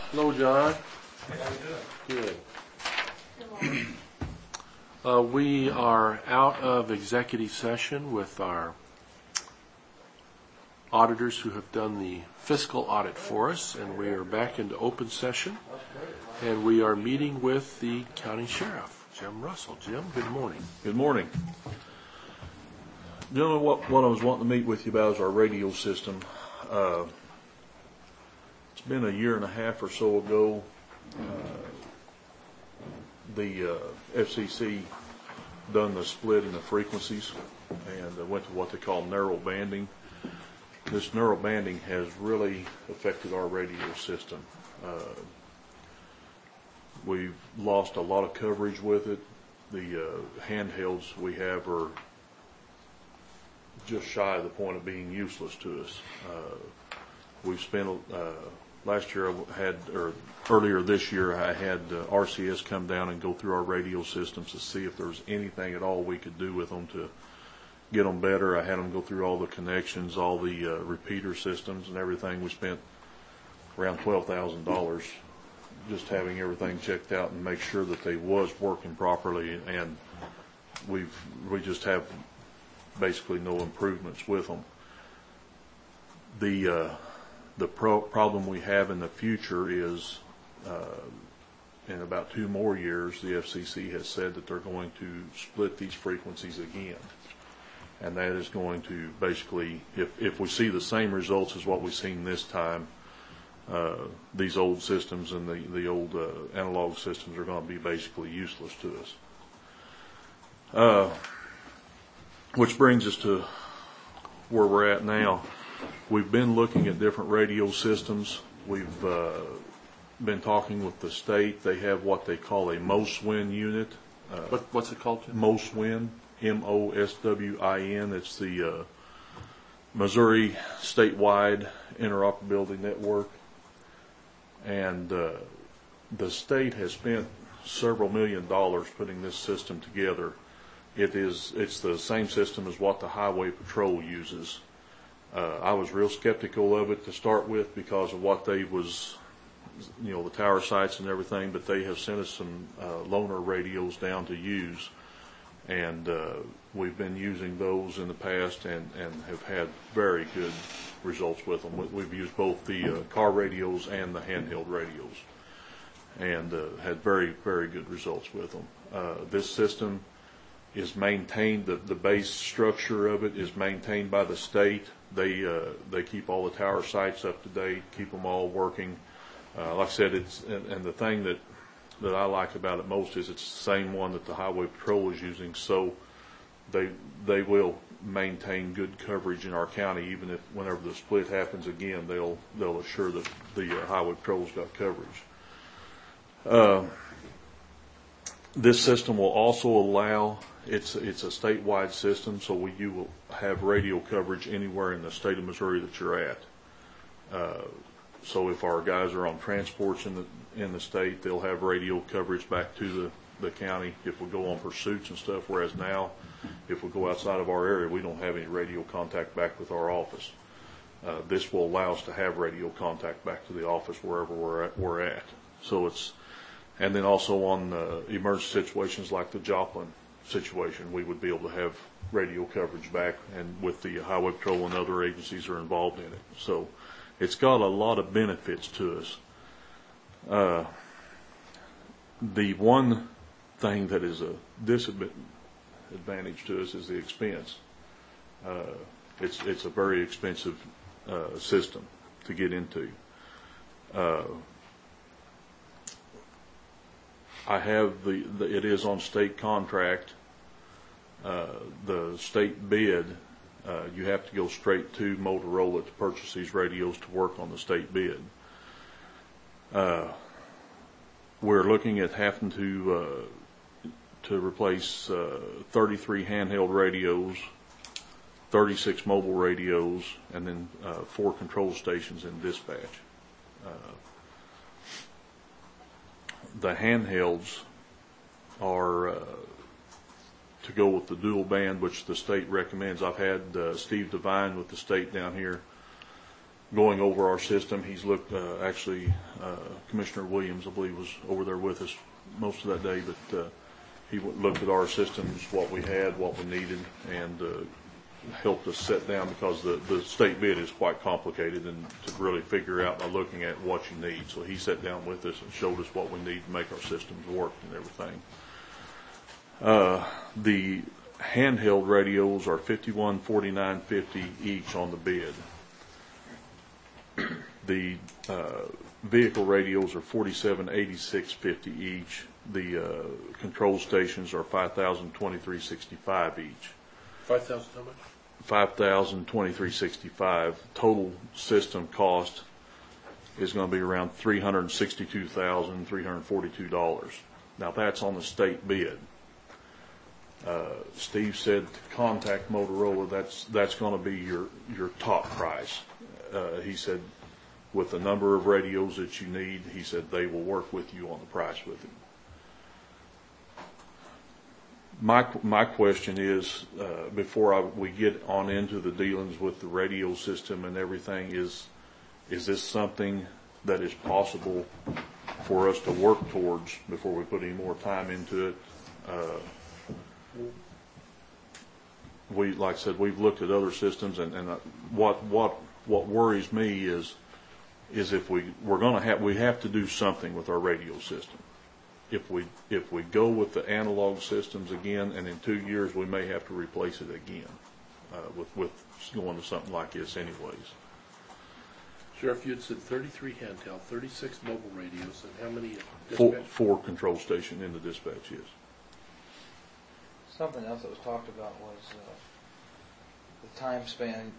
Hello, John. Hey, how you doing? Good. We are out of executive session with our auditors who have done the fiscal audit for us, and we are back into open session, and we are meeting with the county sheriff, Jim Russell. Jim, good morning. Good morning. Gentlemen, what I was wanting to meet with you about is our radio system. It's been a year and a half or so ago. The FCC done the split in the frequencies and went to what they call narrow banding. This narrow banding has really affected our radio system. We've lost a lot of coverage with it. The handhelds we have are just shy of the point of being useless to us. We've spent last year earlier this year I had RCS come down and go through our radio systems to see if there was anything at all we could do with them to get them better. I had them go through all the connections, all the repeater systems and everything. We spent around $12,000 just having everything checked out and make sure that they was working properly, and we just have basically no improvements with them. The problem we have in the future is in about 2 more years, the FCC has said that they're going to split these frequencies again. And that is going to basically, if we see the same results as what we've seen this time, these old systems and the old analog systems are going to be basically useless to us. Which brings us to where we're at now. We've been looking at different radio systems. We've been talking with the state. They have what they call a MOSWIN unit. What's it called, Jim? MOSWIN, MOSWIN. It's the Missouri Statewide Interoperability Network. And the state has spent several $1 million putting this system together. It's the same system as what the Highway Patrol uses. I was real skeptical of it to start with because of what they was, the tower sites and everything, but they have sent us some loaner radios down to use, and we've been using those in the past and have had very good results with them. We've used both the car radios and the handheld radios and had very, very good results with them. This system is maintained, the base structure of it is maintained by the state. They keep all the tower sites up to date, keep them all working. Like I said, and the thing that I like about it most is it's the same one that the Highway Patrol is using, so they will maintain good coverage in our county, even if whenever the split happens again, they'll assure that the Highway Patrol's got coverage. This system will also allow, it's a statewide system, so you will have radio coverage anywhere in the state of Missouri that you're at. So if our guys are on transports in the state, they'll have radio coverage back to the county if we go on pursuits and stuff, whereas now, if we go outside of our area, we don't have any radio contact back with our office. This will allow us to have radio contact back to the office wherever we're at. So and then also on emergency situations like the Joplin situation, we would be able to have radio coverage back, and with the Highway Patrol and other agencies are involved in it. So it's got a lot of benefits to us. The one thing that is a disadvantage to us is the expense. It's a very expensive system to get into. I have it is on state contract. The state bid, you have to go straight to Motorola to purchase these radios to work on the state bid. We're looking at having to replace 33 handheld radios, 36 mobile radios, and then 4 control stations in dispatch. The handhelds are to go with the dual band, which the state recommends. I've had Steve Devine with the state down here going over our system. He's looked, actually, Commissioner Williams, I believe, was over there with us most of that day, but he looked at our systems, what we had, what we needed, and helped us set down, because the state bid is quite complicated and to really figure out by looking at what you need. So he sat down with us and showed us what we need to make our systems work and everything. The handheld radios are $51.49.50 each on the bid. The vehicle radios are $47.86.50 each. The control stations are $5,023.65 each. 5,000 how much? $5,023.65. Total system cost is going to be around $362,342. Now that's on the state bid. Steve said to contact Motorola. That's going to be your top price. He said, with the number of radios that you need, he said they will work with you on the price with it. My question is, before we get on into the dealings with the radio system and everything, is this something that is possible for us to work towards before we put any more time into it? Like I said, we've looked at other systems, and what worries me is if we have to do something with our radio system. If we go with the analog systems again, and in 2 years we may have to replace it again, with going to something like this anyways. Sheriff, you had said 33 handheld, 36 mobile radios, and how many dispatch? Four control station in the dispatch, yes. Something else that was talked about was the time span.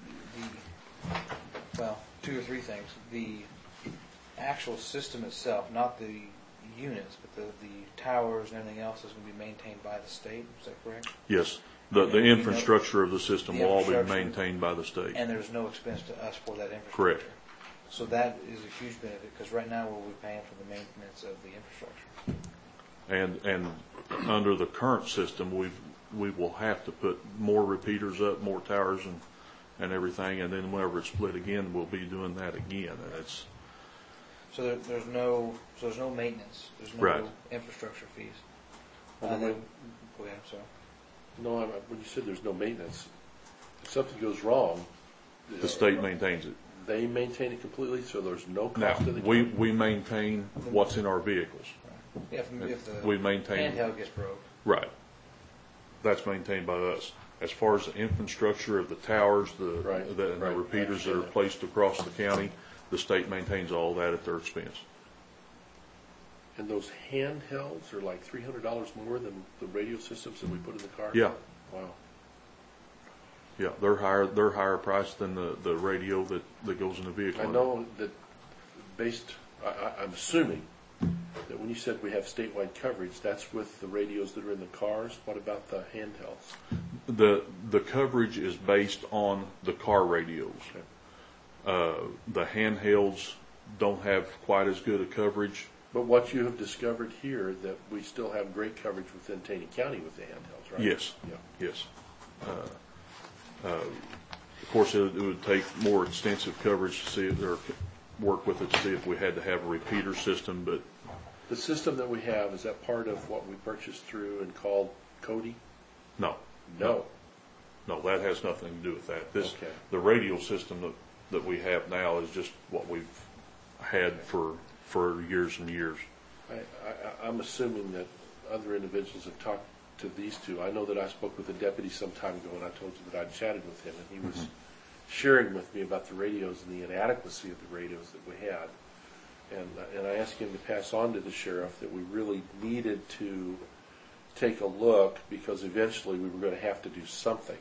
Two or three things. The actual system itself, not the units, but the towers and everything else is going to be maintained by the state. Is that correct? Yes. The infrastructure of the system will all be maintained by the state. And there's no expense to us for that infrastructure. Correct. So that is a huge benefit, because right now we'll be paying for the maintenance of the infrastructure. And under the current system, we will have to put more repeaters up, more towers and everything, and then whenever it's split again, we'll be doing that again. And it's So there's no maintenance. There's no right. infrastructure fees. Go ahead. I'm sorry. No, when you said there's no maintenance, if something goes wrong, the state maintains it. They maintain it completely, so there's no cost Now, to the we county? maintain what's in our vehicles. If the We maintain handheld gets broke. Right. That's maintained by us. As far as the infrastructure of the towers, the repeaters that are placed across the county, the state maintains all that at their expense. And those handhelds are like $300 more than the radio systems that we put in the car? Yeah. Wow. Yeah, they're higher priced than the radio that goes in the vehicle. I know that I'm assuming that when you said we have statewide coverage, that's with the radios that are in the cars. What about the handhelds? The coverage is based on the car radios. Okay. The handhelds don't have quite as good a coverage. But what you have discovered here, that we still have great coverage within Taney County with the handhelds, right? Yes. Yeah. Yes. Of course, it would take more extensive coverage to see if or work with it to see if we had to have a repeater system. But the system that we have, is that part of what we purchased through and called Cody? no, that has nothing to do with that. Okay. The radio system that we have now is just what we've had for years and years. I'm assuming that other individuals have talked to these two. I know that I spoke with a deputy some time ago, and I told you that I'd chatted with him, and he was sharing with me about the radios and the inadequacy of the radios that we had. And I asked him to pass on to the sheriff that we really needed to take a look, because eventually we were going to have to do something.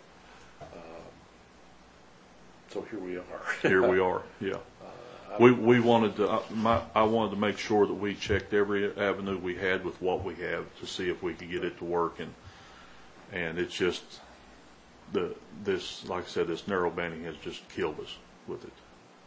So here we are. Here we are. Yeah. We wanted to. I wanted to make sure that we checked every avenue we had with what we have to see if we could get it to work, and it's just this. Like I said, this narrow banding has just killed us with it.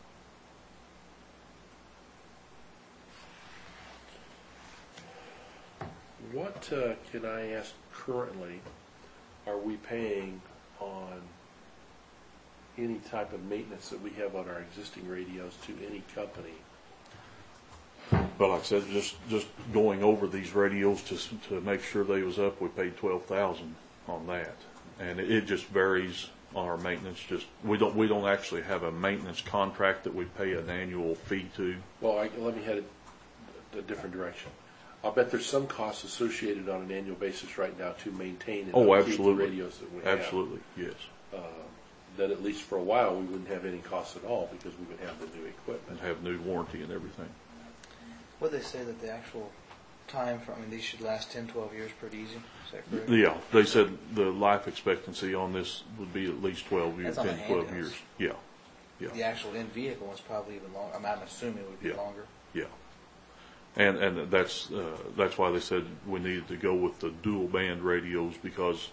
What can I ask currently are we paying on any type of maintenance that we have on our existing radios to any company. But like I said, just going over these radios to make sure they was up, we paid $12,000 on that, and it just varies on our maintenance. Just we don't actually have a maintenance contract that we pay an annual fee to. Well, let me head it a different direction. I'll bet there's some costs associated on an annual basis right now to maintain and upkeep Absolutely. the radios that we have. Absolutely, yes. That at least for a while we wouldn't have any costs at all because we would have the new equipment. And have new warranty and everything. Would they say that the actual time for, I mean, these should last 10, 12 years pretty easy? Is that correct? Yeah, they said the life expectancy on this would be at least 12 years, That's on 10, the 12 handhelds. years. Yeah, yeah, The actual in-vehicle one's probably even longer. I mean, I'm assuming it would be Yeah. longer. yeah. And that's why they said we needed to go with the dual band radios, because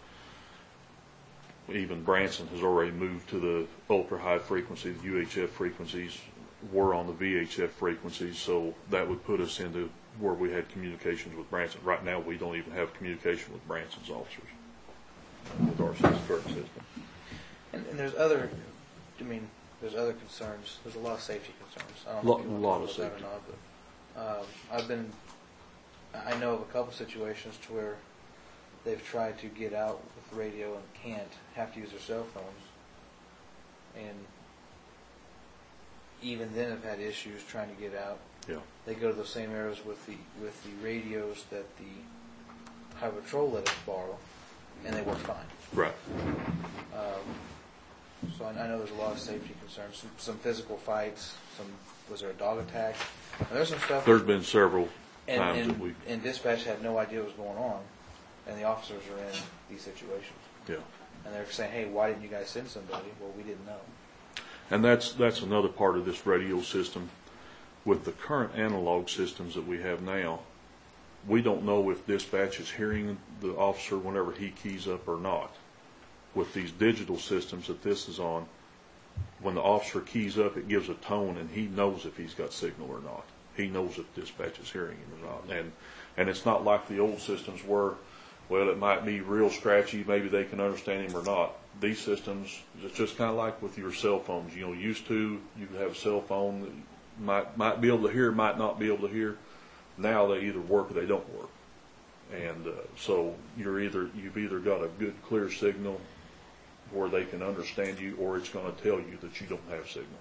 even Branson has already moved to the ultra high frequency, the UHF frequencies. We're on the VHF frequencies, so that would put us into where we had communications with Branson. Right now, we don't even have communication with Branson's officers with our current system. And there's other, I mean, there's other concerns. There's a lot of safety concerns. I don't know if you want to Lot talk of about that or not, but I know of a couple situations to where they've tried to get out with the radio and can't, have to use their cell phones, and even then have had issues trying to get out. Yeah, They go to those same areas with the radios that the Highway Patrol let us borrow, and they work fine. right. So I know there's a lot of safety concerns, some physical fights, was there a dog attack? And there's some stuff. There's been several times and, that we. and dispatch had no idea what was going on, and the officers are in these situations. Yeah. And they're saying, hey, why didn't you guys send somebody? Well, we didn't know. And that's another part of this radio system. With the current analog systems that we have now, we don't know if dispatch is hearing the officer whenever he keys up or not. With these digital systems that this is on, when the officer keys up, it gives a tone, and he knows if he's got signal or not. He knows if dispatch is hearing him or not. And it's not like the old systems where, well, it might be real scratchy, maybe they can understand him or not. These systems, it's just kind of like with your cell phones. You know, used to, you could have a cell phone that might be able to hear, might not be able to hear. Now they either work or they don't work. And so you've either got a good clear signal where they can understand you, or it's going to tell you that you don't have signal.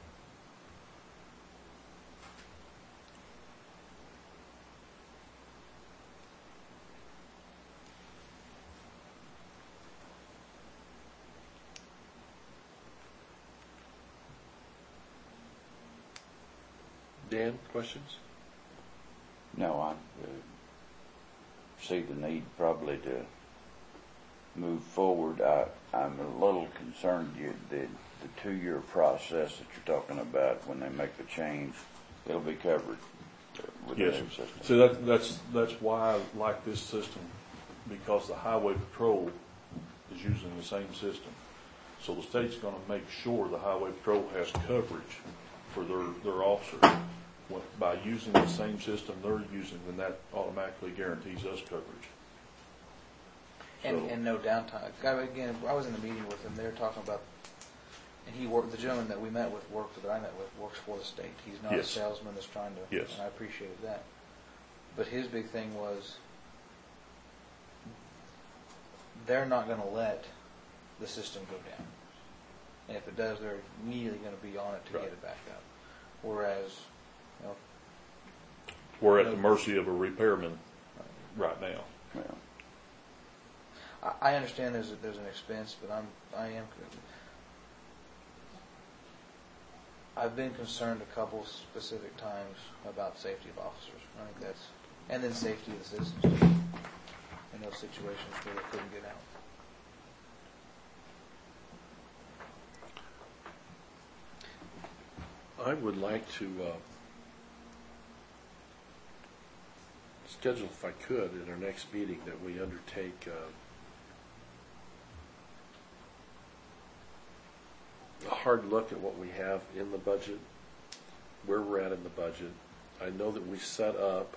Dan, questions? No, I see the need probably to move forward. I'm a little concerned the 2-year process that you're talking about, when they make the change, it'll be covered with the Yes. new system. So that's why I like this system, because the Highway Patrol is using the same system. So the state's going to make sure the Highway Patrol has coverage for their officers. By using the same system they're using, then that automatically guarantees us coverage. And no downtime. Again, I was in the meeting with him. They were talking about, and the gentleman that I met with works for the state. He's not Yes. a salesman that's trying to, Yes. and I appreciated that. But his big thing was, they're not going to let the system go down. And if it does, they're immediately going to be on it to Right. get it back up. Whereas, We're at the mercy of a repairman right now. Yeah. I understand there's an expense, but I've been concerned a couple specific times about safety of officers. I think and then safety of the citizens too, in those situations where they couldn't get out. I would like to schedule, if I could, in our next meeting that we undertake a hard look at what we have in the budget, where we're at in the budget. I know that we set up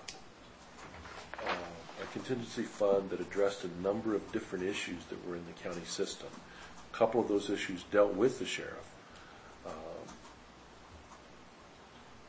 a contingency fund that addressed a number of different issues that were in the county system. A couple of those issues dealt with the sheriff.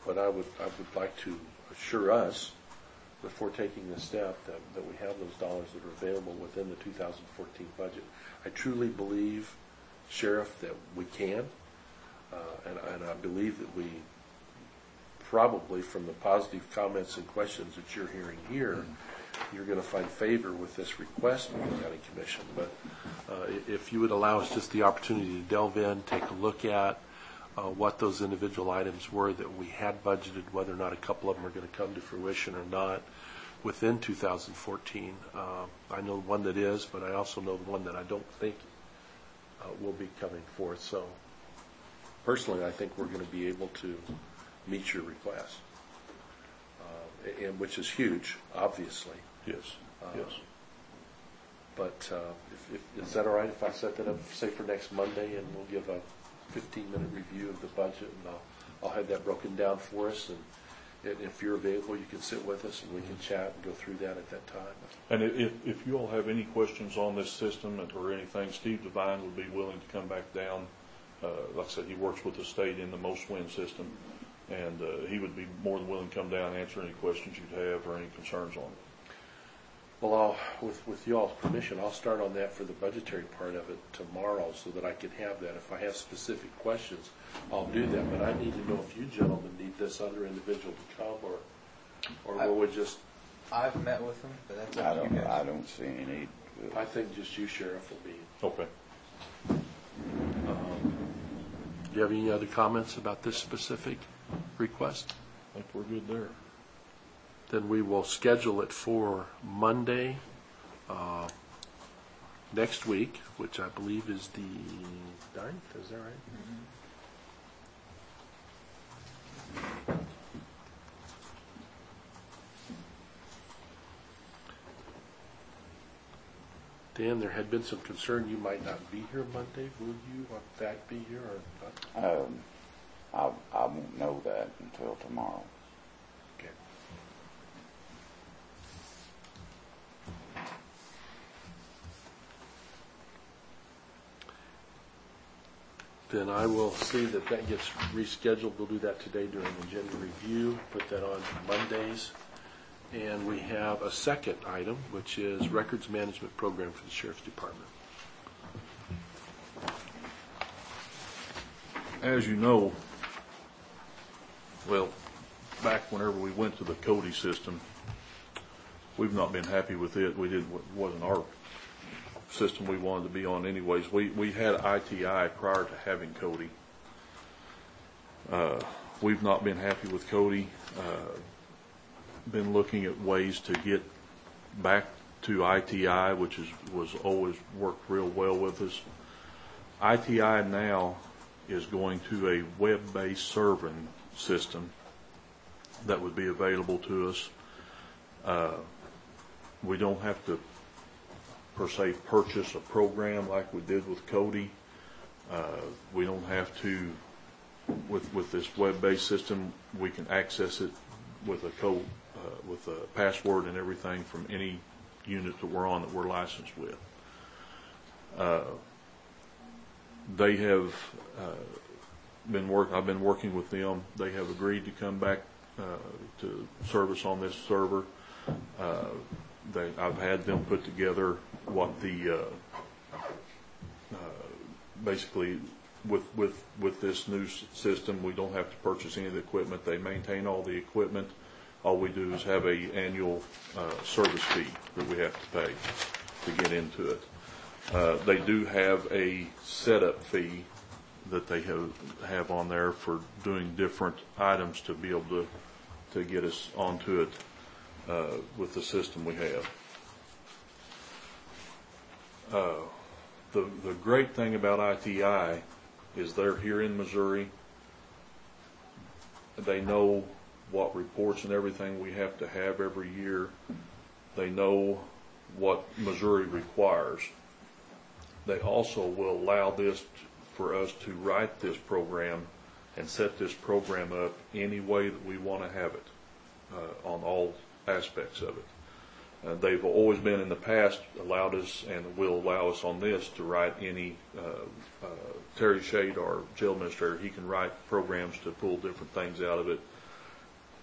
but I would like to assure us, before taking this step, that we have those dollars that are available within the 2014 budget. I truly believe, Sheriff, that we can, and I believe that we probably, from the positive comments and questions that you're hearing here, you're going to find favor with this request from the County Commission. But if you would allow us just the opportunity to delve in, take a look at what those individual items were that we had budgeted, whether or not a couple of them are going to come to fruition or not within 2014. I know one that is, but I also know the one that I don't think will be coming forth. So personally, I think we're going to be able to meet your request, and which is huge, obviously. Yes. Yes. But is that all right if I set that up, say, for next Monday, and we'll give a 15-minute review of the budget, and I'll have that broken down for us, and if you're available, you can sit with us, and we can chat and go through that at that time. And if you all have any questions on this system or anything, Steve Devine would be willing to come back down. Like I said, he works with the state in the Most Wind system, and he would be more than willing to come down and answer any questions you'd have or any concerns on it. Well, with y'all's permission, I'll start on that for the budgetary part of it tomorrow, so that I can have that. If I have specific questions, I'll do that. But I need to know if you gentlemen need this other individual to come, or will we just? I've met with him, but that's up to you guys. I don't see any need. I think just you, Sheriff, will be. Okay. Do you have any other comments about this specific request? I think we're good there. Then we will schedule it for Monday next week, which I believe is the 9th. Is that right? Mm-hmm. Dan, there had been some concern you might not be here Monday. Will you, in fact, be here or not? I won't know that until tomorrow. Okay. Then I will see that gets rescheduled. We'll do that today during the agenda review, put that on Mondays. And we have a second item, which is records management program for the Sheriff's Department. As you know, well, back whenever we went to the Cody system, we've not been happy with it. Wasn't our system we wanted to be on anyways. We had ITI prior to having Cody. We've not been happy with Cody. Been looking at ways to get back to ITI, which was always worked real well with us. ITI now is going to a web-based serving system that would be available to us. We don't have to, per se, purchase a program like we did with Cody. We don't have to, with this web-based system, we can access it with a code, with a password and everything from any unit that we're on that we're licensed with. They have I've been working with them. They have agreed to come back to service on this server. I've had them put together what the basically with this new system, we don't have to purchase any of the equipment. They maintain all the equipment. All we do is have a annual service fee that we have to pay to get into it. They do have a setup fee that they have on there for doing different items to be able to get us onto it with the system we have. The great thing about ITI is they're here in Missouri. They know what reports and everything we have to have every year. They know what Missouri requires. They also will allow this for us to write this program and set this program up any way that we want to have it on all aspects of it. They've always been in the past allowed us and will allow us on this to write any Terry Shade, our jail administrator, he can write programs to pull different things out of it.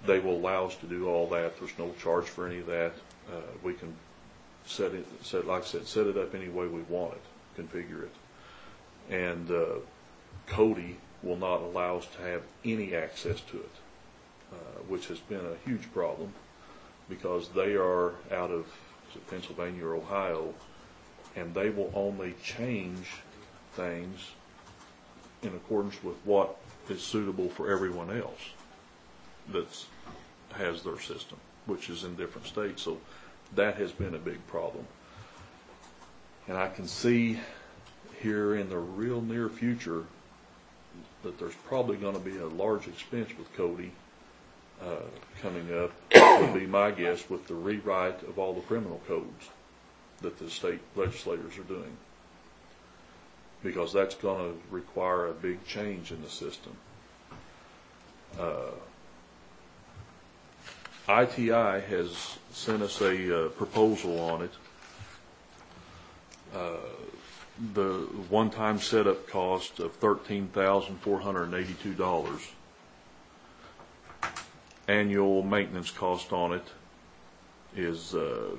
they will allow us to do all that. There's no charge for any of that. We can like I said, set it up any way we want it, configure it. And Cody will not allow us to have any access to it, which has been a huge problem because they are out of Pennsylvania or Ohio, and they will only change things in accordance with what is suitable for everyone else that has their system, which is in different states. So that has been a big problem. And I can see here in the real near future that there's probably going to be a large expense with Cody coming up, would be my guess, with the rewrite of all the criminal codes that the state legislators are doing. Because that's going to require a big change in the system. ITI has sent us a proposal on it. The one-time setup cost of $13,482. Annual maintenance cost on it is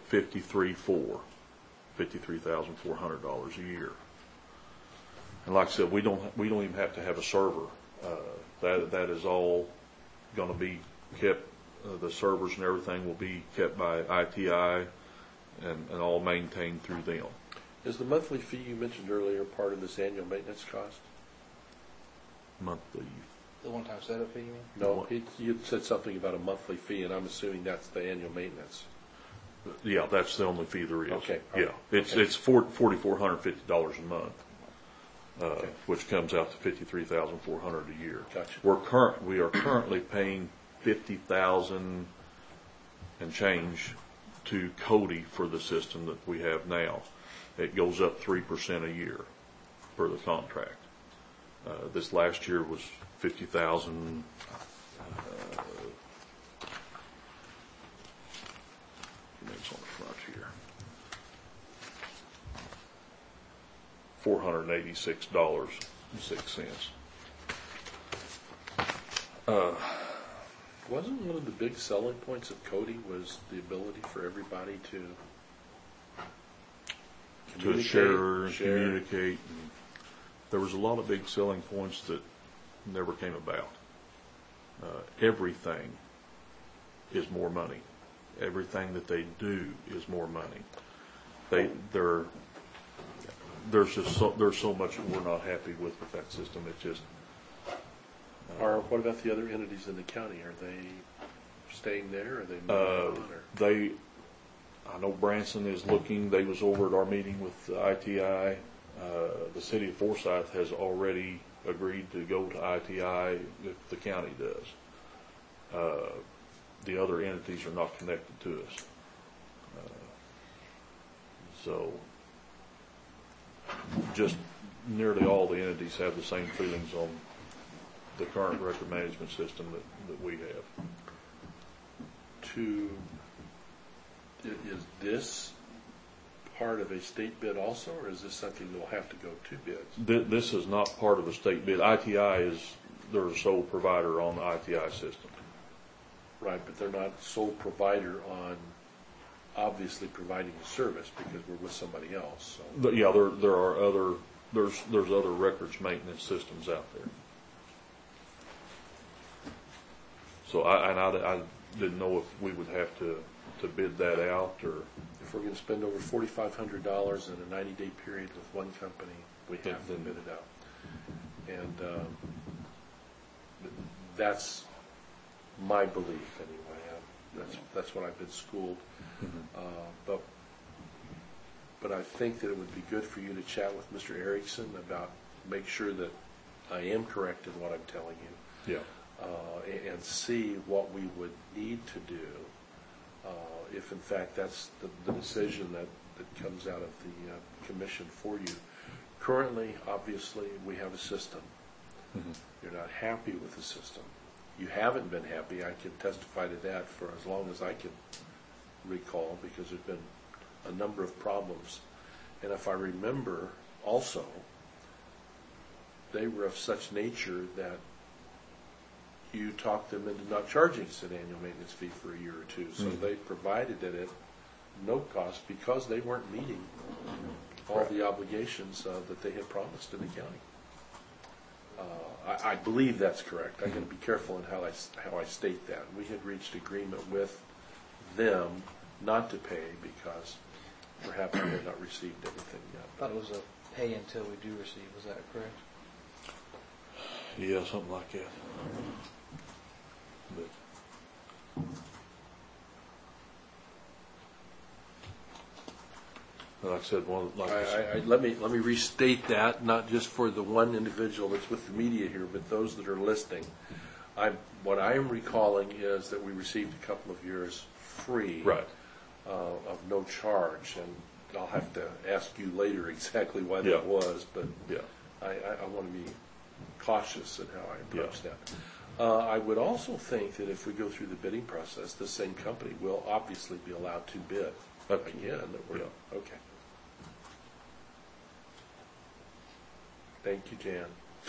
$53,400 a year. And like I said, we don't even have to have a server. That is all going to be kept. The servers and everything will be kept by ITI and all maintained through them. Is the monthly fee you mentioned earlier part of this annual maintenance cost? Monthly. The one-time setup fee, you mean? No, you said something about a monthly fee, and I'm assuming that's the annual maintenance. Yeah, that's the only fee there is. Okay. Yeah, it's $4,450 a month, Okay. which comes out to $53,400 a year. Gotcha. We are currently paying $50,000 and change to Cody for the system that we have now. It goes up 3% a year per the contract. This last year was $50,000. It's on the front here. $486.06. Wasn't one of the big selling points of Cody was the ability for everybody to share and communicate? And there was a lot of big selling points that never came about. Everything is more money. Everything that they do is more money. There's so much that we're not happy with that system. It just. What about the other entities in the county? Are they staying there? Are they moving on? I know Branson is looking. They was over at our meeting with ITI. The city of Forsyth has already agreed to go to ITI if the county does. The other entities are not connected to us. So just nearly all the entities have the same feelings on the current record management system that we have. Is this part of a state bid also, or is this something that will have to go to bids? This is not part of a state bid. ITI is their sole provider on the ITI system. Right, but they're not sole provider on obviously providing a service because we're with somebody else. So. But yeah, there are there's other records maintenance systems out there. So I didn't know if we would have to bid that out, or if we're going to spend over $4,500 in a 90-day period with one company, we have to bid it out. And that's my belief anyway. That's what I've been schooled. Mm-hmm. But I think that it would be good for you to chat with Mr. Erickson about make sure that I am correct in what I'm telling you. Yeah. And see what we would need to do if, in fact, that's the decision that comes out of the commission for you. Currently, obviously, we have a system. Mm-hmm. You're not happy with the system. You haven't been happy. I can testify to that for as long as I can recall because there's been a number of problems. And if I remember also, they were of such nature that you talk them into not charging us an annual maintenance fee for a year or two. So they provided it at no cost because they weren't meeting all the obligations that they had promised to the county. I believe that's correct. I'm going to be careful in how I state that. We had reached agreement with them not to pay because perhaps we had not received everything yet. I thought it was a pay until we do receive. Was that correct? Yeah, something like that. But like I said, Let me restate that, not just for the one individual that's with the media here, but those that are listening. What I am recalling is that we received a couple of years free, right. Of no charge, and I'll have to ask you later exactly why that was, but I want to be cautious in how I approach that. I would also think that if we go through the bidding process, the same company will obviously be allowed to bid again. Okay. Thank you, Jan.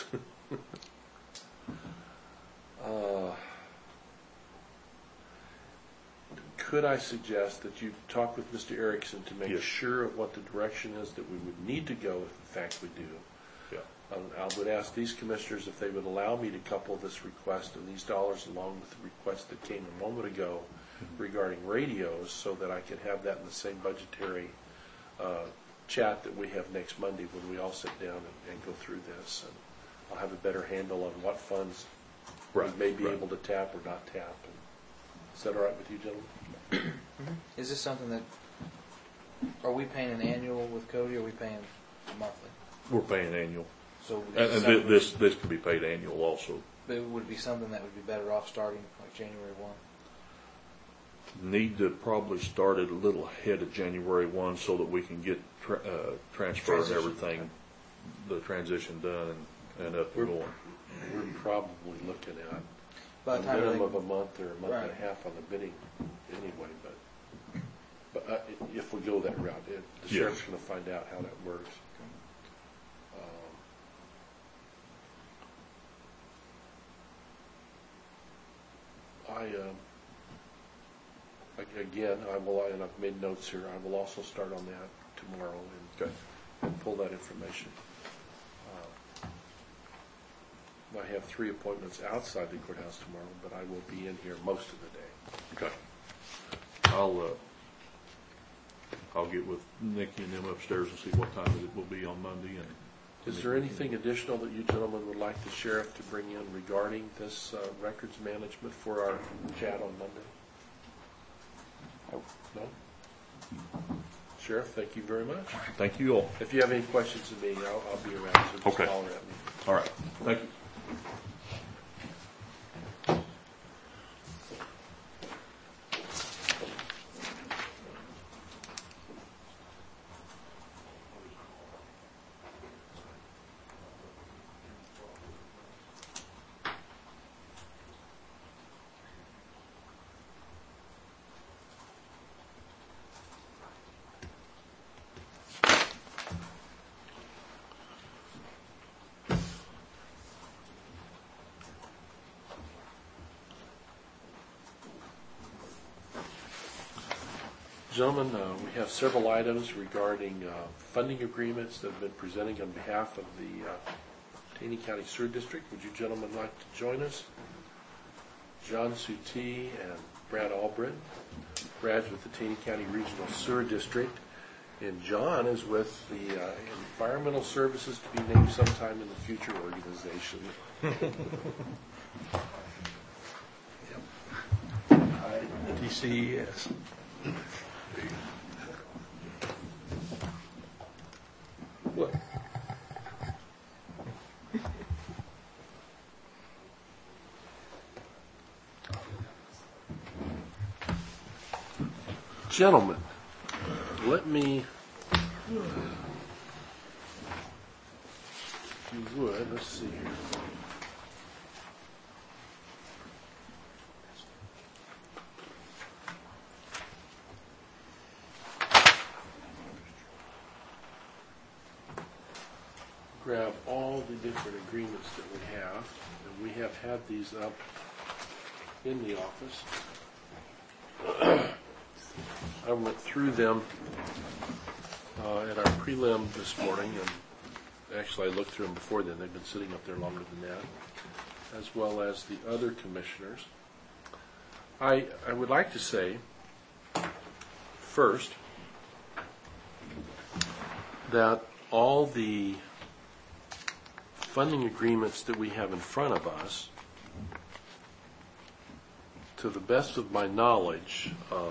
Could I suggest that you talk with Mr. Erickson to make sure of what the direction is that we would need to go if in fact we do? I would ask these commissioners if they would allow me to couple this request and these dollars along with the request that came a moment ago regarding radios so that I can have that in the same budgetary chat that we have next Monday when we all sit down and go through this. And I'll have a better handle on what funds we may be able to tap or not tap. And is that all right with you, gentlemen? Is this something that, are we paying an annual with Cody or are we paying monthly? We're paying annual. So And this can be paid annual also. But it would be something that would be better off starting like January 1. Need to probably start it a little ahead of January 1 so that we can get transfer and everything, the transition done and up and going. We're probably looking at By a the time minimum they- of a month or a month and a half on the bidding anyway. But if we go that route, the sheriff's going to find out how that works. Again, I will, and I've made notes here, I will also start on that tomorrow and pull that information. I have 3 appointments outside the courthouse tomorrow, but I will be in here most of the day. Okay. I'll get with Nikki and them upstairs and see what time it will be on Monday. And is there anything additional that you gentlemen would like the sheriff to bring in regarding this records management for our chat on Monday? No? Sheriff, thank you very much. Thank you all. If you have any questions of me, I'll be around, so just Okay. holler at me. All right. Thank you. Gentlemen, we have several items regarding funding agreements that have been presented on behalf of the Taney County Sewer District. Would you gentlemen like to join us? John Suti and Brad Albrin. Brad's with the Taney County Regional Sewer District, and John is with the Environmental Services to be named sometime in the future organization. TCES. What? Gentlemen, let me, if you would, let's see here. Grab all the different agreements that we have, and we have had these up in the office. I went through them at our prelim this morning, and actually I looked through them before then. They've been sitting up there longer than that, as well as the other commissioners. I would like to say, first, that all the funding agreements that we have in front of us, to the best of my knowledge,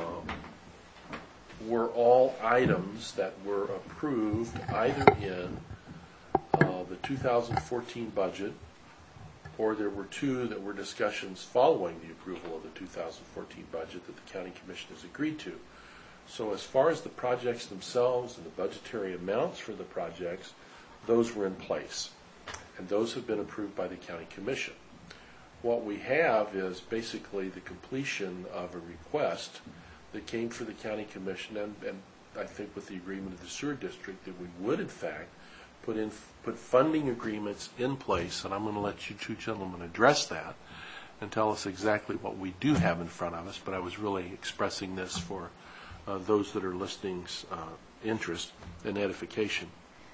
were all items that were approved either in the 2014 budget, or there were two that were discussions following the approval of the 2014 budget that the county commission has agreed to. So as far as the projects themselves and the budgetary amounts for the projects, those were in place, and those have been approved by the county commission. What we have is basically the completion of a request that came for the county commission, and I think with the agreement of the sewer district, that we would in fact put funding agreements in place, and I'm going to let you two gentlemen address that and tell us exactly what we do have in front of us, but I was really expressing this for those that are listening's interest and edification.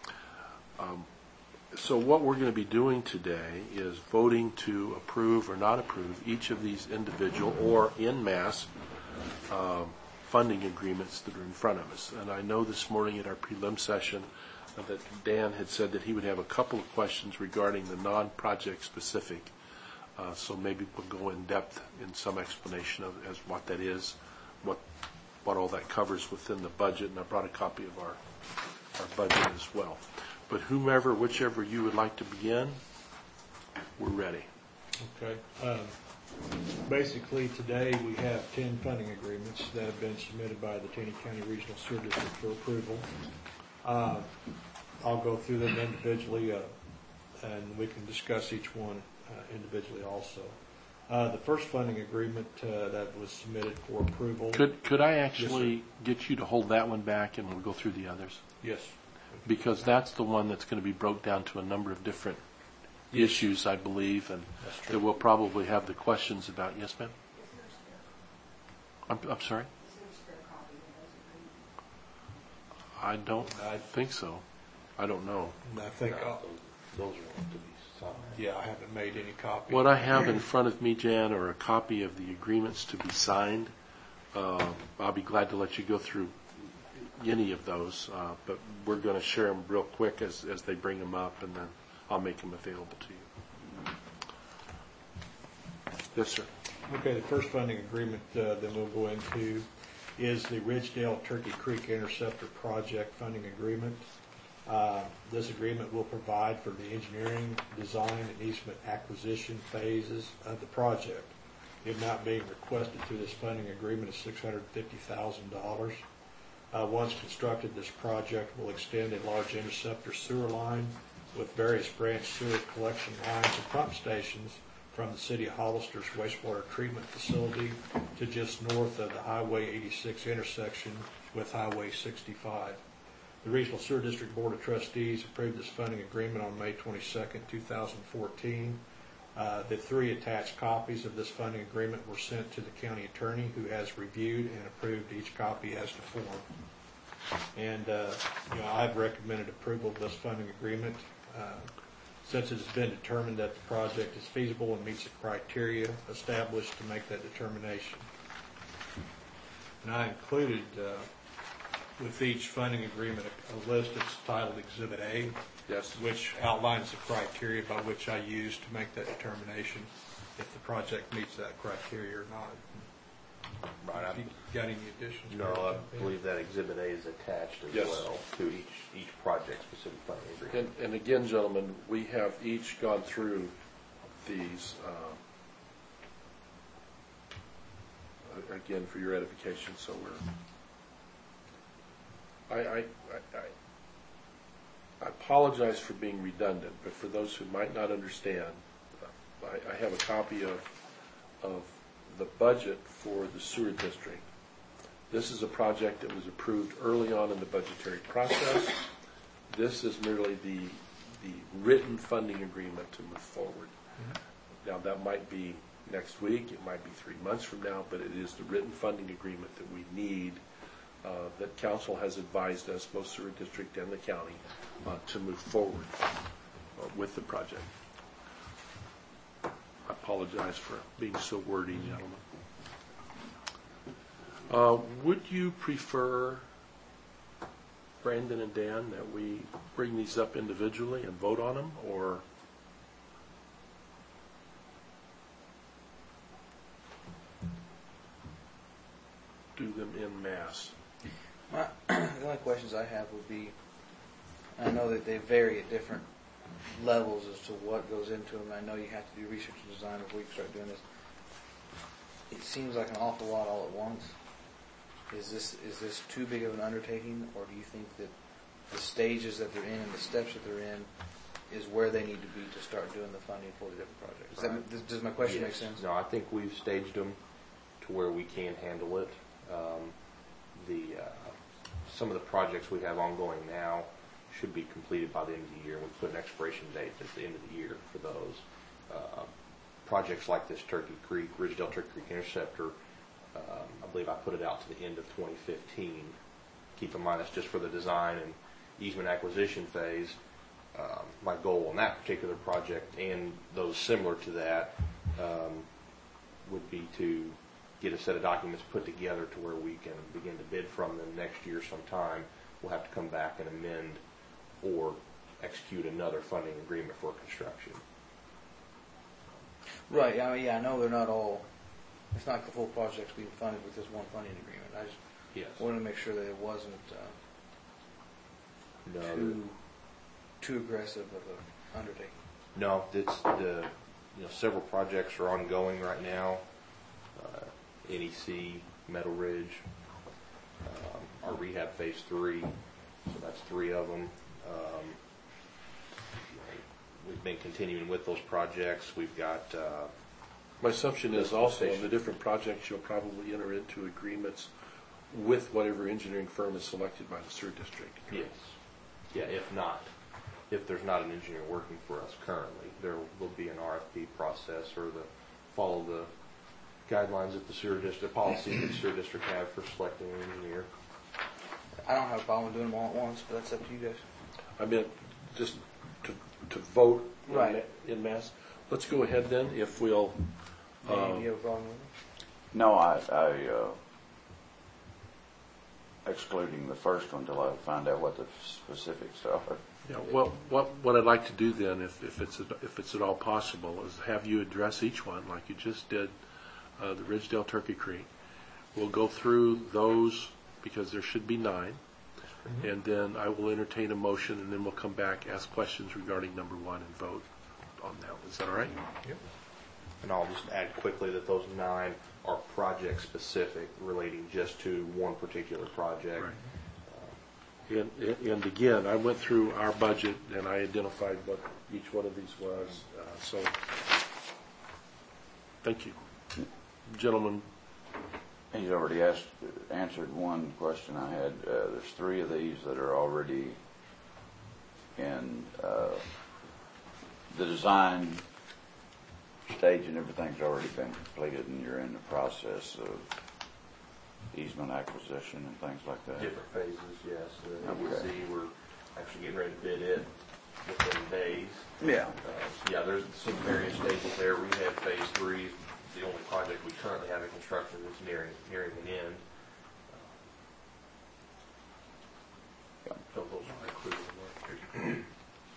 So what we're going to be doing today is voting to approve or not approve each of these individual or en masse funding agreements that are in front of us. And I know this morning at our prelim session that Dan had said that he would have a couple of questions regarding the non-project specific. So maybe we'll go in depth in some explanation of as what that is, what all that covers within the budget, and I brought a copy of our budget as well. But whichever you would like to begin, we're ready. Okay. Basically, today we have 10 funding agreements that have been submitted by the Taney County Regional Sewer District for approval. I'll go through them individually, and we can discuss each one individually also. The first funding agreement that was submitted for approval. Could I actually get you to hold that one back, and we'll go through the others? Yes. Because that's the one that's going to be broke down to a number of different issues, I believe, and that we'll probably have the questions about. Yes, ma'am? I'm sorry? I don't think so. I don't know. And I think Those are to be signed. yeah, I haven't made any copy. What I have in front of me, Jan, are a copy of the agreements to be signed. I'll be glad to let you go through any of those, but we're going to share them real quick as they bring them up, and then I'll make them available to you. Yes, sir. Okay, the first funding agreement that we'll go into is the Ridgedale Turkey Creek Interceptor Project funding agreement. This agreement will provide for the engineering, design, and easement acquisition phases of the project. The amount being requested through this funding agreement is $650,000. Once constructed, this project will extend a large interceptor sewer line with various branch sewer collection lines and pump stations from the City of Hollister's wastewater treatment facility to just north of the Highway 86 intersection with Highway 65. The Regional Sewer District Board of Trustees approved this funding agreement on May 22nd, 2014. The 3 attached copies of this funding agreement were sent to the county attorney, who has reviewed and approved each copy as to form. And I've recommended approval of this funding agreement since it has been determined that the project is feasible and meets the criteria established to make that determination. And I included with each funding agreement a list that's titled Exhibit A, Yes. which outlines the criteria by which I use to make that determination if the project meets that criteria or not. Right. If you got any additions? No, I believe that Exhibit A is attached as Yes. well to each project-specific funding agreement. And again, gentlemen, we have each gone through these, again, for your edification, so I apologize for being redundant, but for those who might not understand, I have a copy of the budget for the sewer district. This is a project that was approved early on in the budgetary process. This is merely the written funding agreement to move forward. Now, that might be next week, it might be 3 months from now, but it is the written funding agreement that we need, that council has advised us, both sewer district and the county, to move forward with the project. I apologize for being so wordy, gentlemen. Would you prefer, Brandon and Dan, that we bring these up individually and vote on them, or do them en masse? The only questions I have would be, I know that they vary at different levels as to what goes into them. I know you have to do research and design before you can start doing this. It seems like an awful lot all at once. Is this too big of an undertaking, or do you think that the stages that they're in and the steps that they're in is where they need to be to start doing the funding for the different projects? Does my question make sense? No, I think we've staged them to where we can handle it. Some of the projects we have ongoing now should be completed by the end of the year. We put an expiration date at the end of the year for those. Projects like this Turkey Creek, Ridgedale Turkey Creek Interceptor, I believe I put it out to the end of 2015. Keep in mind that's just for the design and easement acquisition phase. My goal on that particular project and those similar to that would be to get a set of documents put together to where we can begin to bid from them next year sometime. We'll have to come back and amend or execute another funding agreement for construction. Right. I know they're not all. It's not like the full project's being funded with this one funding agreement. I just wanted to make sure that it wasn't too aggressive of an undertaking. No, it's several projects are ongoing right now. NEC, Meadow Ridge, our rehab phase 3, so that's 3 of them. We've been continuing with those projects. We've got. My assumption is also in the different projects you'll probably enter into agreements with whatever engineering firm is selected by the sewer district. Yes. Yeah, if there's not an engineer working for us currently, there will be an RFP process or follow the guidelines that the sewer district, policy that the sewer district have for selecting an engineer. I don't have a problem doing them all at once, but that's up to you guys. I meant just to vote right in mass. Let's go ahead then, if we'll. Do you have a problem with it? No, I excluding the first one until I find out what the specifics are. Yeah. Well, what I'd like to do then, if it's at all possible, is have you address each one like you just did. The Ridgedale Turkey Creek. We'll go through those because there should be 9, and then I will entertain a motion, and then we'll come back, ask questions regarding number 1, and vote on that. Is that all right? Yep. And I'll just add quickly that those 9 are project specific, relating just to one particular project. Right. And again, I went through our budget and I identified what each one of these was. So, thank you. Gentlemen. He's already answered one question I had. There's 3 of these that are already in the design stage, and everything's already been completed, and you're in the process of easement acquisition and things like that. Different phases, yes. The we're actually getting ready to bid it within days. Yeah. There's some various stages there. We have phase 3. The only project we currently have in construction that's nearing an end. So those are included in there.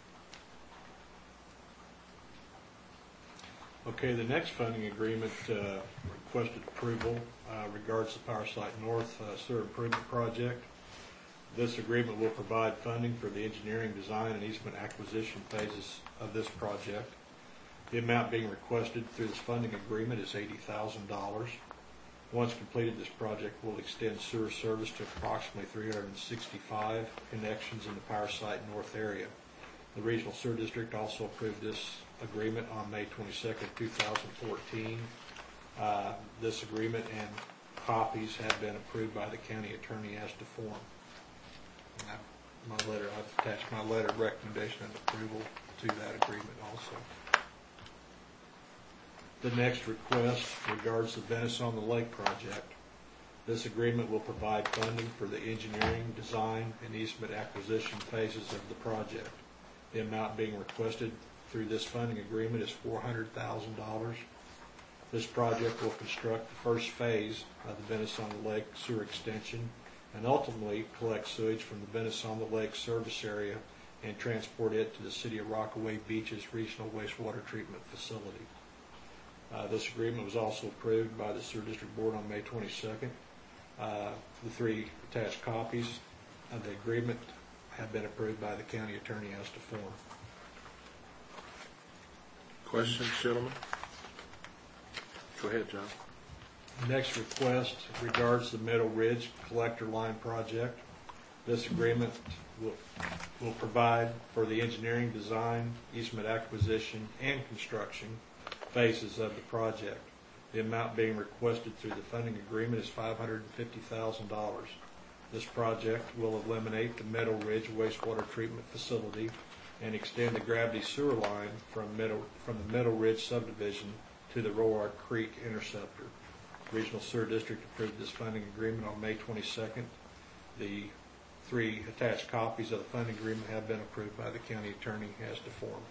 Okay, the next funding agreement requested approval regards the Power Site North Sewer Improvement Project. This agreement will provide funding for the engineering, design, and easement acquisition phases of this project. The amount being requested through this funding agreement is $80,000. Once completed, this project will extend sewer service to approximately 365 connections in the Power Site North area. The Regional Sewer District also approved this agreement on May 22nd, 2014. This agreement and copies have been approved by the county attorney as to form. I've attached my letter of recommendation and approval to that agreement also. The next request regards the Venice on the Lake project. This agreement will provide funding for the engineering, design, and easement acquisition phases of the project. The amount being requested through this funding agreement is $400,000. This project will construct the first phase of the Venice on the Lake sewer extension and ultimately collect sewage from the Venice on the Lake service area and transport it to the City of Rockaway Beach's Regional Wastewater Treatment Facility. This agreement was also approved by the Sewer District Board on May 22nd. The 3 attached copies of the agreement have been approved by the county attorney as to form. Questions, gentlemen? Go ahead, John. The next request regards the Middle Ridge Collector Line project. This agreement will provide for the engineering, design, easement acquisition, and construction phases of the project. The amount being requested through the funding agreement is $550,000. This project will eliminate the Meadow Ridge wastewater treatment facility and extend the gravity sewer line from the Meadow Ridge subdivision to the Roark Creek interceptor. The Regional Sewer District approved this funding agreement on May 22nd. The 3 attached copies of the funding agreement have been approved by the county attorney as to form.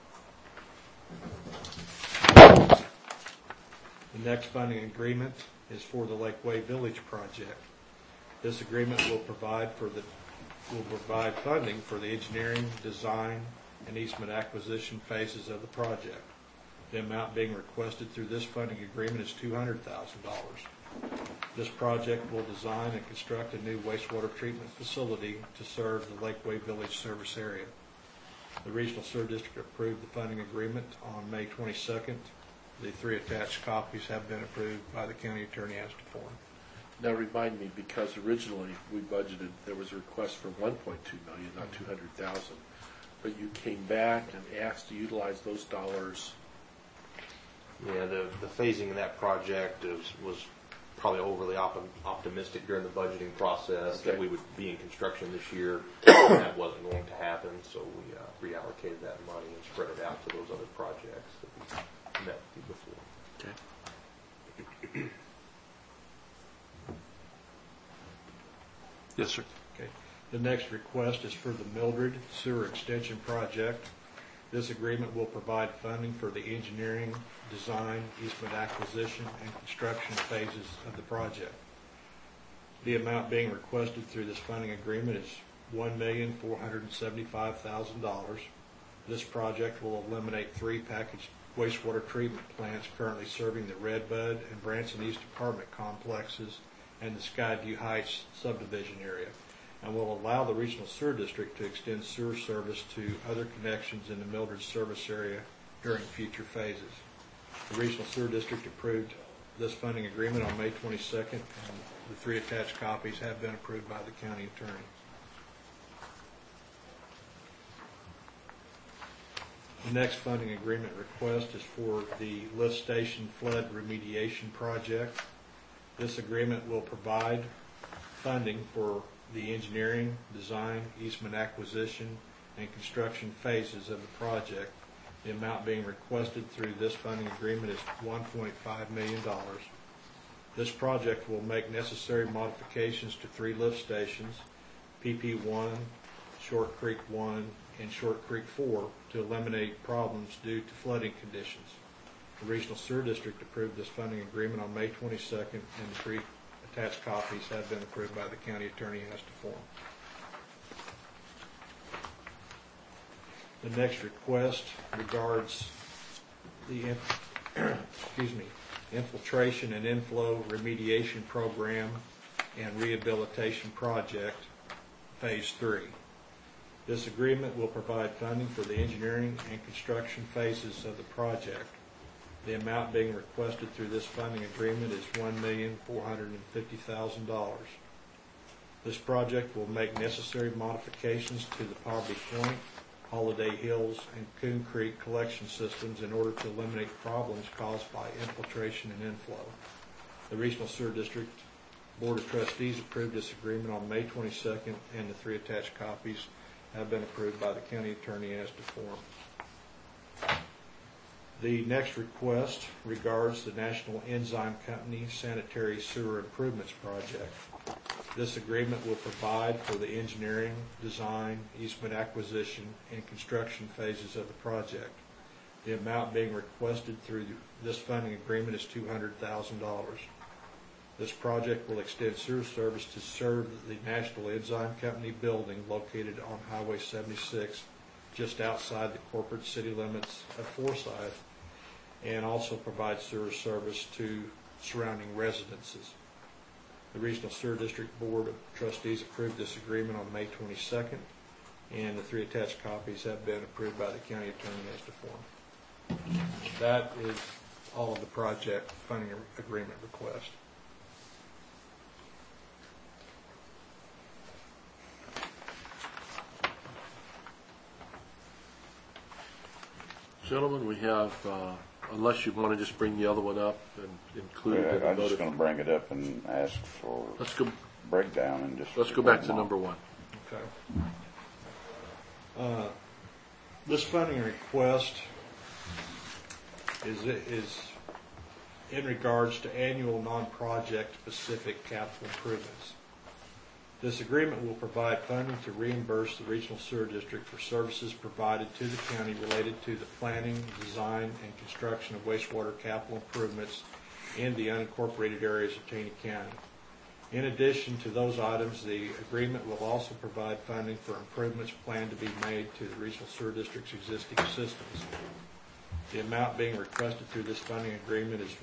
The next funding agreement is for the Lakeway Village project. This agreement will provide funding for the engineering, design, and easement acquisition phases of the project. The amount being requested through this funding agreement is $200,000. This project will design and construct a new wastewater treatment facility to serve the Lakeway Village service area. The Regional Sewer District approved the funding agreement on May 22nd. The 3 attached copies have been approved by the county attorney as to form. Now remind me, because originally we budgeted, there was a request for 1.2 million, not 200,000, but you came back and asked to utilize those dollars. Yeah, the phasing of that project was probably overly optimistic during the budgeting process that we would be in construction this year. That wasn't going to happen, so we reallocated that money and spread it out to those other projects that we met with you before. Okay. Yes, sir. Okay. The next request is for the Mildred Sewer Extension Project. This agreement will provide funding for the engineering, design, easement acquisition, and construction phases of the project. The amount being requested through this funding agreement is $1,475,000. This project will eliminate 3 packaged wastewater treatment plants currently serving the Redbud and Branson East apartment complexes and the Skyview Heights subdivision area, and will allow the Regional Sewer District to extend sewer service to other connections in the Mildred service area during future phases. The Regional Sewer District approved this funding agreement on May 22nd, and the 3 attached copies have been approved by the county attorney. The next funding agreement request is for the lift station flood remediation project. This agreement will provide funding for the engineering, design, easement acquisition, and construction phases of the project. The amount being requested through this funding agreement is $1.5 million. This project will make necessary modifications to 3 lift stations, PP1, Short Creek 1, and Short Creek 4, to eliminate problems due to flooding conditions. The Regional Sewer District approved this funding agreement on May 22nd, and the 3 attached copies have been approved by the county attorney as to form. The next request regards the infiltration and inflow remediation program and rehabilitation project, phase 3. This agreement will provide funding for the engineering and construction phases of the project. The amount being requested through this funding agreement is $1,450,000. This project will make necessary modifications to the Poverty Point, Holiday Hills, and Coon Creek collection systems in order to eliminate problems caused by infiltration and inflow. The Regional Sewer District Board of Trustees approved this agreement on May 22nd, and the 3 attached copies have been approved by the county attorney as to form. The next request regards the National Enzyme Company Sanitary Sewer Improvements Project. This agreement will provide for the engineering, design, easement acquisition, and construction phases of the project. The amount being requested through this funding agreement is $200,000. This project will extend sewer service to serve the National Enzyme Company building located on Highway 76, just outside the corporate city limits of Forsyth, and also provide sewer service to surrounding residences. The Regional Sewer District Board of Trustees approved this agreement on May 22nd, and the 3 attached copies have been approved by the county attorney as to form. That is all of the project funding agreement request. Gentlemen, we have, unless you want to just bring the other one up and include it in the I'm vote. just going to bring it up and ask for Let's go, breakdown and just. let's go back to number 1. Okay. This funding request is in regards to annual non-project specific capital improvements. This agreement will provide funding to reimburse the Regional Sewer District for services provided to the county related to the planning, design, and construction of wastewater capital improvements in the unincorporated areas of Taney County. In addition to those items, the agreement will also provide funding for improvements planned to be made to the Regional Sewer District's existing systems. The amount being requested through this funding agreement is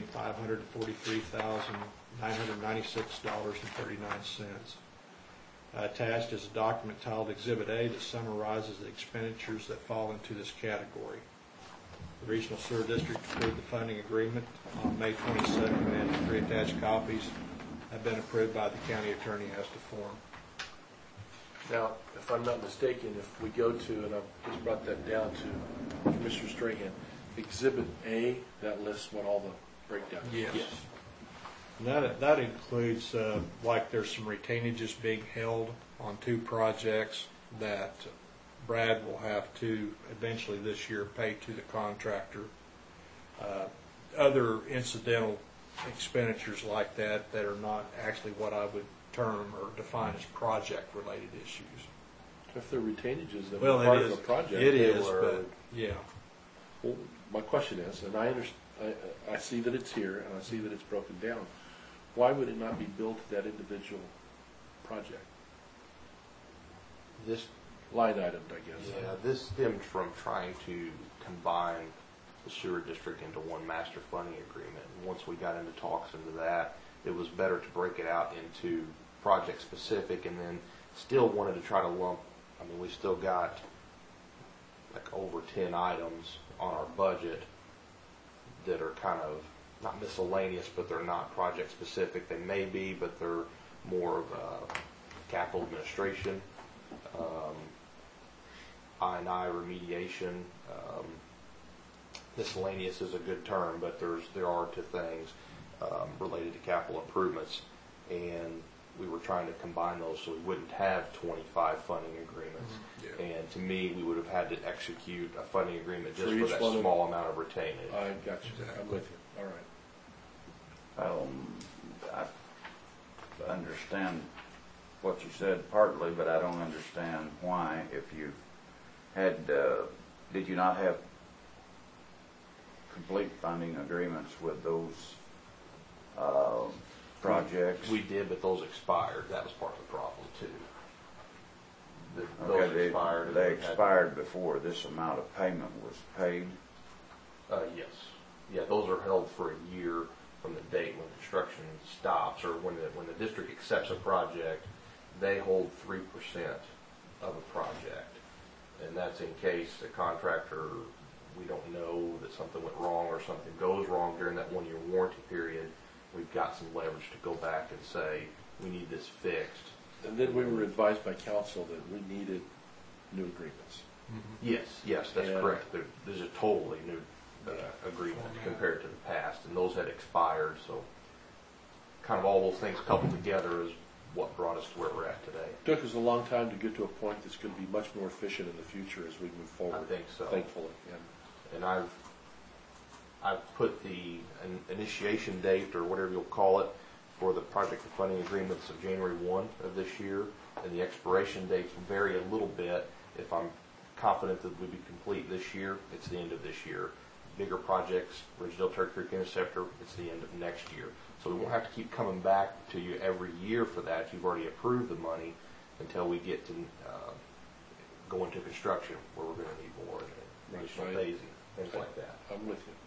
$1,543,996.39. Attached is a document titled Exhibit A that summarizes the expenditures that fall into this category. The Regional Sewer District approved the funding agreement on May 22nd, and the 3 attached copies have been approved by the county attorney as to form. Now, if I'm not mistaken, if we go to, and I've just brought that down to Commissioner Strahan, Exhibit A, that lists what all the breakdown is. Yes. And that includes, like there's some retainages being held on 2 projects that Brad will have to eventually this year pay to the contractor. Other incidental expenditures like that are not actually what I would term or define as project-related issues. If they're retainages, then Well, part it of is. the project. It they is, were- but yeah. Well, my question is, and I see that it's here, and I see that it's broken down. Why would it not be billed to that individual project? This, Line item, I guess. yeah, this stemmed from trying to combine the sewer district into one master funding agreement. And once we got into talks into that, it was better to break it out into project specific, and then still wanted to try to lump, I mean, we still got like over 10 items on our budget that are kind of not miscellaneous, but they're not project specific. They may be, but they're more of capital administration, I&I remediation. Miscellaneous is a good term, but there are 2 things related to capital improvements, and we were trying to combine those so we wouldn't have 25 funding agreements. Mm-hmm. Yeah. And to me, we would have had to execute a funding agreement just For for each that one of- small amount of retainage. I got you. I'm with you. All right. I understand what you said partly, but I don't understand why. If you had, did you not have complete funding agreements with those projects? We did, but those expired. That was part of the problem too. Those Okay, expired. and they we had- expired before this amount of payment was paid. Yes. Yeah, those are held for a year from the date when construction stops, or when the district accepts a project, they hold 3% of a project. And that's in case the contractor, we don't know that something went wrong or something goes wrong during that 1-year warranty period. We've got some leverage to go back and say, we need this fixed. And then we were advised by council that we needed new agreements. Yes, that's Yeah. correct. There's a totally new agreement compared to the past, and those had expired, so kind of all those things coupled together is what brought us to where we're at today. It took us a long time to get to a point that's going to be much more efficient in the future as we move forward. I think so. Thankfully. And I've I've put an initiation date, or whatever you'll call it, for the project and funding agreements of January 1 of this year, and the expiration dates vary a little bit. If I'm confident that we'll be complete this year, it's the end of this year. Bigger projects, Ridgedale Turkey Creek Interceptor, it's the end of next year. So we won't have to keep coming back to you every year for that. You've already approved the money until we get to go into construction, where we're going to need more and additional Right. phasing, things like that. I'm with you.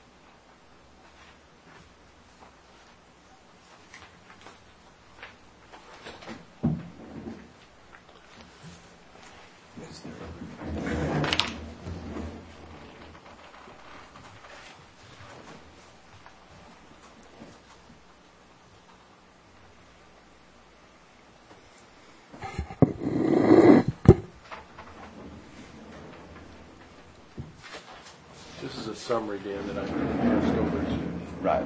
This is a summary, Dan, that I passed over to you. Right.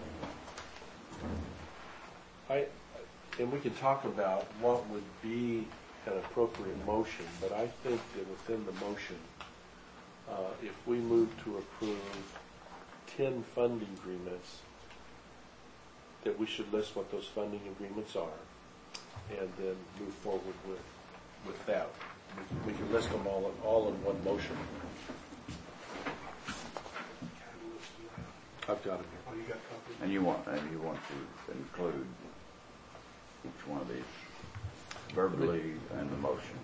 And we can talk about what would be an appropriate motion, but I think that within the motion, if we move to approve 10 funding agreements, that we should list what those funding agreements are, and then move forward with that. We can list them all in one motion. I've got it here. And you want to include each one of these verbally in the motion,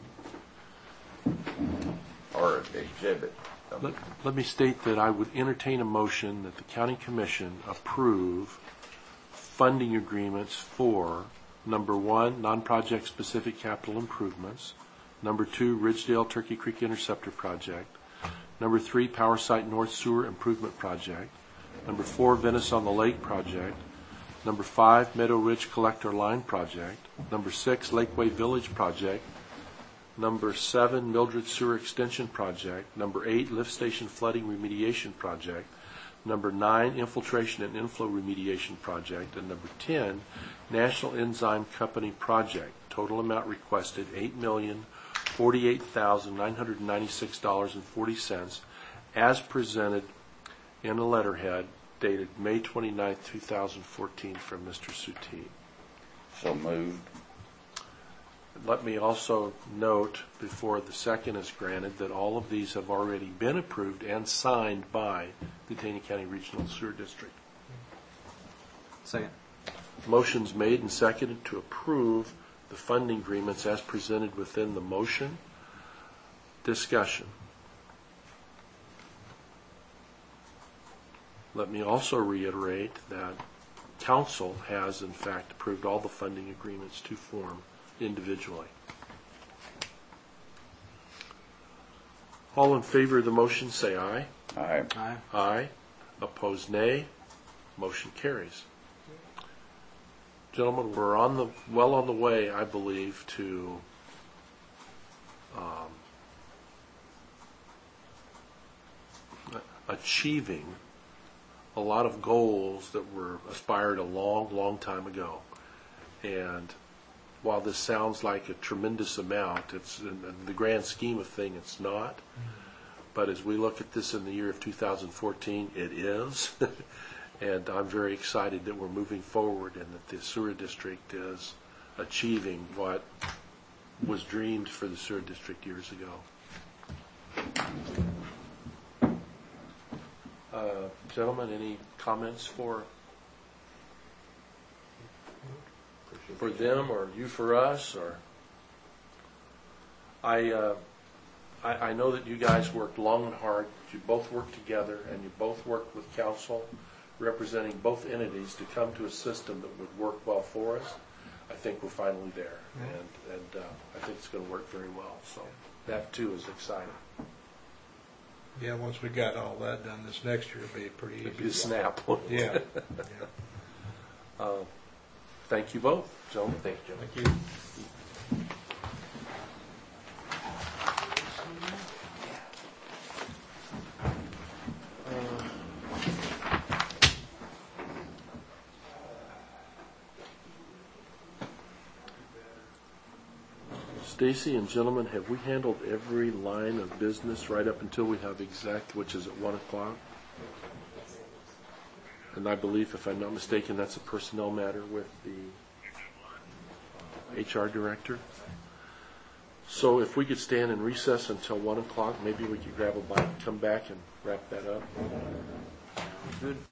or exhibit. Let me state that I would entertain a motion that the county commission approve funding agreements for, number 1, non-project specific capital improvements, number 2, Ridgedale Turkey Creek Interceptor project, number 3, Power Site North Sewer Improvement project, number 4, Venice on the Lake project, number 5, Meadow Ridge Collector Line project, number 6, Lakeway Village project, number 7, Mildred Sewer Extension project, number 8, Lift Station Flooding Remediation project, number 9, Infiltration and Inflow Remediation project, and number 10, National Enzyme Company project. Total amount requested $8,048,996.40 as presented in a letterhead dated May 29, 2014 from Mr. Suti. So moved. Let me also note, before the second is granted, that all of these have already been approved and signed by the Taney County Regional Sewer District. Second. Motion's made and seconded to approve the funding agreements as presented within the motion. Discussion. Let me also reiterate that Council has, in fact, approved all the funding agreements to form individually. All in favor of the motion say aye. Aye. Aye. Aye. Opposed, nay. Motion carries. Gentlemen, we're well on the way, I believe, to achieving a lot of goals that were aspired a long, long time ago. And while this sounds like a tremendous amount, it's in the grand scheme of things, it's not. But as we look at this in the year of 2014, it is. And I'm very excited that we're moving forward and that the sewer district is achieving what was dreamed for the sewer district years ago. Gentlemen, any comments for them, or you for us? Or I know that you guys worked long and hard. You both worked together, and you both worked with council, representing both entities, to come to a system that would work well for us. I think we're finally there, and I think it's going to work very well. So that too is exciting. Yeah, once we got all that done, this next year will be pretty easy. It'd be a snap. Yeah. Thank you both, gentlemen. Thank you, Jim. Thank you. Stacy and gentlemen, have we handled every line of business right up until we have exact, which is at 1 o'clock? And I believe, if I'm not mistaken, that's a personnel matter with the HR director. So if we could stand in recess until 1 o'clock, maybe we could grab a bite and come back and wrap that up. Good.